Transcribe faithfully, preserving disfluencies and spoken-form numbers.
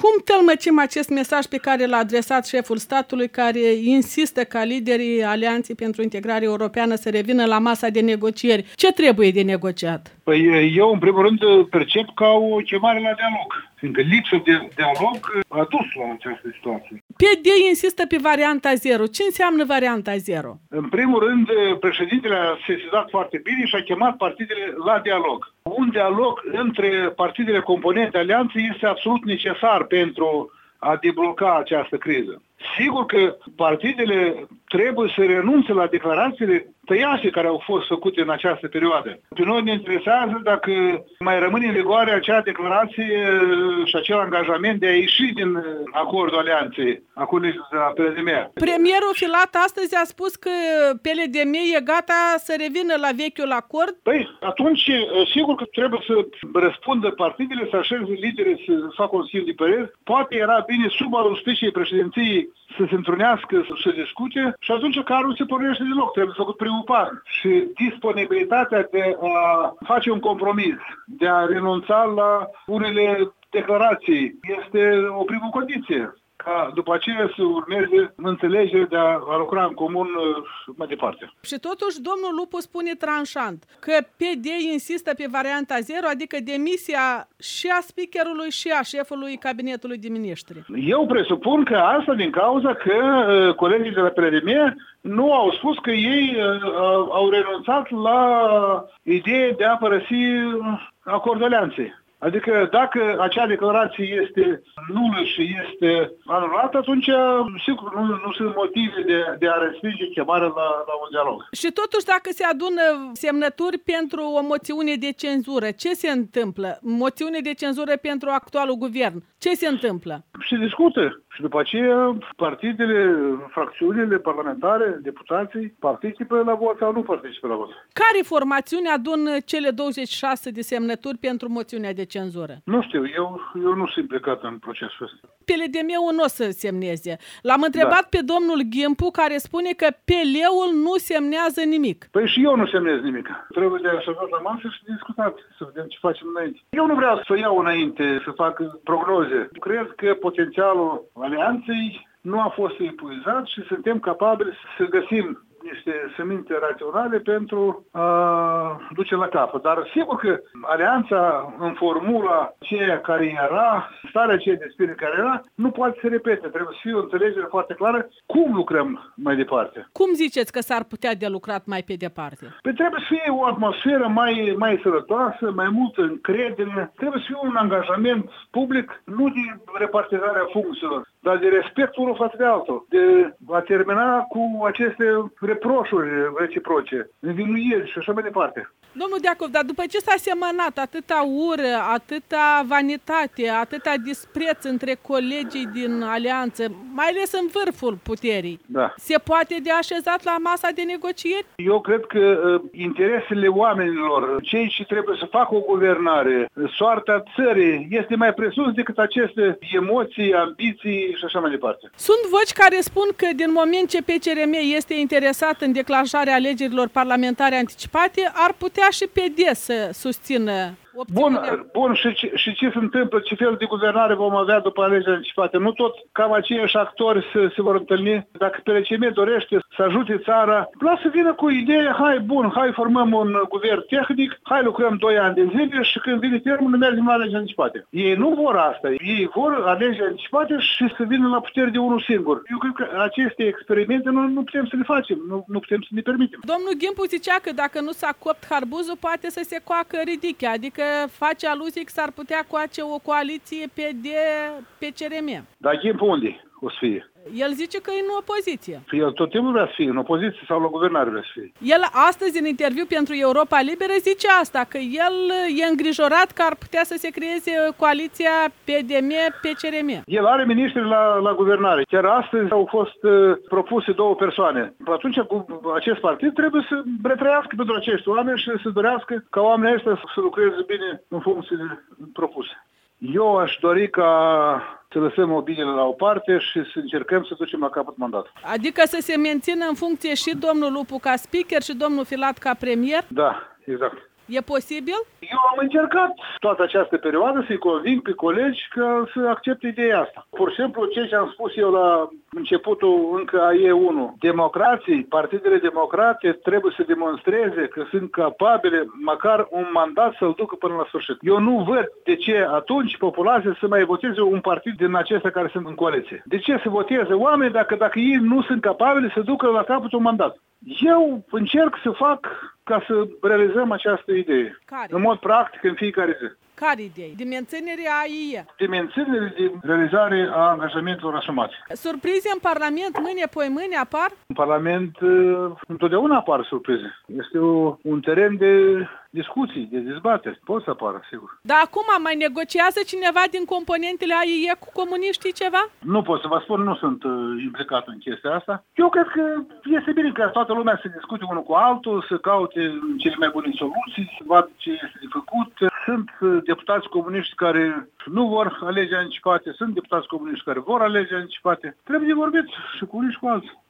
Cum tălmăcim acest mesaj pe care l-a adresat șeful statului, care insistă ca liderii Alianței pentru Integrare Europeană să revină la masa de negocieri? Ce trebuie de negociat? Păi eu, în primul rând, percep ca o chemare la dialog, fiindcă lipsa de dialog a dus la această situație. P D insistă pe varianta zero. Ce înseamnă varianta zero? În primul rând, președintele a sesizat foarte bine și a chemat partidele la dialog. Un dialog între partidele componente alianței este absolut necesar pentru a debloca această criză. Sigur că partidele trebuie să renunțe la declarațiile tăiașe care au fost făcute în această perioadă. Pe noi ne interesează dacă mai rămâne în vigoare acea declarație și acel angajament de a ieși din acordul alianței, acordul de la P L D M. Premierul Filat astăzi a spus că P L D M e gata să revină la vechiul acord? Păi, atunci, sigur că trebuie să răspundă partidele, să așeze lideri, să facă un schimb de păreri. Poate era bine sub auspiciile președinției să se întrunească, să se discute și atunci carul se pornește deloc. Trebuie făcut primul pas. Și disponibilitatea de a face un compromis, de a renunța la unele declarații, este o primă condiție. Ca după aceea să urmeze înțelegere de a, a lucra în comun mai departe. Și totuși domnul Lupu spune tranșant că P D insistă pe varianta zero, adică demisia și a speakerului și a șefului cabinetului de miniștri. Eu presupun că asta din cauza că uh, colegii de la P L D M nu au spus că ei uh, au renunțat la ideea de a părăsi acordul alianței. Adică dacă acea declarație este nulă și este anulată, atunci sigur nu, nu sunt motive de, de a respinge chemarea la, la un dialog. Și totuși dacă se adună semnături pentru o moțiune de cenzură, ce se întâmplă? Moțiune de cenzură pentru actualul guvern. Ce se întâmplă? Se discută. Și după aceea partidele, fracțiunile parlamentare, deputații participă la vot sau nu participă la vot. Care formațiuni adună cele douăzeci și șase de semnături pentru moțiunea de cenzură? Nu știu, eu, eu nu sunt implicat în procesul ăsta. P L D M-ul nu o să semneze. L-am întrebat da. pe domnul Ghimpu, care spune că P L-ul nu semnează nimic. Păi și eu nu semnez nimic. Trebuie de așezat la masă și discutat, să vedem ce facem înainte. Eu nu vreau să iau înainte, să fac prognoze. Cred că potențialul alianței nu a fost epuizat și suntem capabili să găsim niște seminte raționale pentru a duce la capăt. Dar sigur că alianța în formula aceea care era, starea aceea de spirit care era, nu poate să repete. Trebuie să fie o înțelegere foarte clară cum lucrăm mai departe. Cum ziceți că s-ar putea de lucrat mai pe departe? Păi trebuie să fie o atmosferă mai, mai sănătoasă, mai multă încredere. Trebuie să fie un angajament public, nu de repartizarea funcțiilor, dar de respect unul față de altul. De a termina cu aceste reproșuri reciproce, învinuiri și așa mai departe. Domnul Deacov, dar după ce s-a semănat atâta ură, atâta vanitate, atâta dispreț între colegii din alianță, mai ales în vârful puterii, da. se poate de așezat la masa de negocieri? Eu cred că uh, interesele oamenilor, cei ce trebuie să facă o guvernare, soarta țării, este mai presus decât aceste emoții, ambiții și așa mai departe. Sunt voci care spun că din moment ce P C R M este interesat în declanșarea alegerilor parlamentare anticipate, ar putea și P D să susțină opțiunea. Bun, bun și, ce, și ce se întâmplă, ce fel de guvernare vom avea după alegerile anticipate? Nu tot cam aceiași actori se, se vor întâlni. Dacă P L C M dorește să ajute țara, lasă să vină cu ideea, hai bun, hai formăm un guvern tehnic, hai lucrăm doi ani de zile și când vine termenul mergem la alegeri anticipate. Ei nu vor asta, ei vor alegeri anticipate și să vină la putere de unul singur. Eu cred că aceste experimente nu, nu putem să le facem, nu, nu putem să ne permitem. Domnul Ghimpu zicea că dacă nu s-a copt harbuzul, poate să se coacă ridichea, adică face aluzie că s-ar putea coace o coaliție P D-P C R M. Dar Ghimpu unde o să fie? El zice că e în opoziție. El tot timpul vrea să fie în opoziție sau la guvernare vrea să fie. El astăzi, în interviu pentru Europa Liberă, zice asta, că el e îngrijorat că ar putea să se creeze coaliția P D M-P C R M. El are miniștri la, la guvernare. Chiar astăzi au fost uh, propuse două persoane. Atunci acest partid trebuie să retrăiască pentru acești oameni și să dorească ca oamenii ăștia să lucreze bine în funcțiile propuse. Eu aș dori ca să lăsăm obiile la o parte și să încercăm să ducem la capăt mandatul. Adică să se mențină în funcție și domnul Lupu ca speaker și domnul Filat ca premier? Da, exact. E posibil? Eu am încercat toată această perioadă să-i conving pe colegi că să accepte ideea asta. Pur și simplu, ce am spus eu la începutul încă a E unu, democrații, partidele democrate trebuie să demonstreze că sunt capabile măcar un mandat să-l ducă până la sfârșit. Eu nu văd de ce atunci populația să mai voteze un partid din acestea care sunt în coaliție. De ce să voteze oameni dacă, dacă ei nu sunt capabili să ducă la capăt un mandat? Eu încerc să fac ca să realizăm această idee. Care? În mod practic, în fiecare zi. Care idei? De menținere a I E. De menținere, de realizare a angajamentelor asumate. Surprize în Parlament mâine, poi mâine apar? În Parlament întotdeauna apar surprize. Este o, un teren de discuții, de dezbateri. Pot să apară, sigur. Dar acum mai negociază cineva din componentele A I E cu comuniștii ceva? Nu pot să vă spun, nu sunt uh, implicat în chestia asta. Eu cred că este bine ca toată lumea să discute unul cu altul, să caute cele mai bune soluții, să vadă ce este de făcut. Sunt uh, deputați comuniști care nu vor alege anticipate, sunt deputați comuniști care vor alege anticipate. Trebuie de vorbit și cu unii și cu alții.